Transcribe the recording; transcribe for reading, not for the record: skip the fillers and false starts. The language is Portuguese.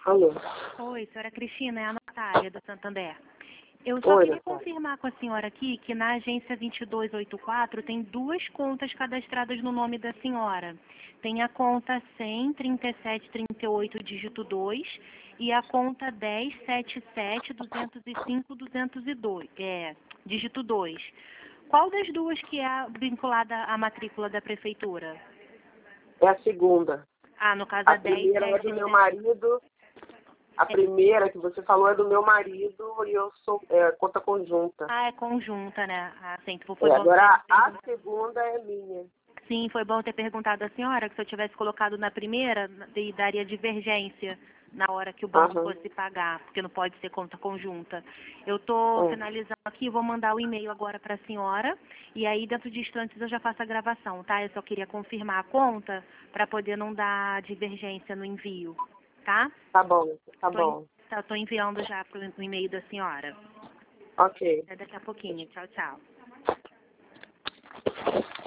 Alô? Oi, senhora Cristina, é a Natália, do Santander. Eu só Oi, queria Natália. confirmar com a senhora aqui que na agência 2284 tem duas contas cadastradas no nome da senhora. Tem a conta 100 37 38 dígito 2 e a conta 1077 205 202, dígito 2. Qual das duas que é vinculada à matrícula da prefeitura? É a segunda. Ah, no caso A a primeira é do 1077. meu marido. A primeira que você falou é do meu marido e eu sou conta conjunta. Ah, é conjunta, né? Ah, sim, que foi bom Agora ter a perguntado. segunda é minha. Sim, foi bom ter perguntado à senhora que se eu tivesse colocado na primeira, daria divergência na hora que o banco Aham. fosse pagar, porque não pode ser conta conjunta. Eu estou finalizando aqui, vou mandar o e-mail agora para a senhora, e aí dentro de instantes eu já faço a gravação, tá? Eu só queria confirmar a conta para poder não dar divergência no envio, tá? Tá bom, tá bom. Estou enviando já para o e-mail da senhora. Ok. Até daqui a pouquinho. Tchau, tchau.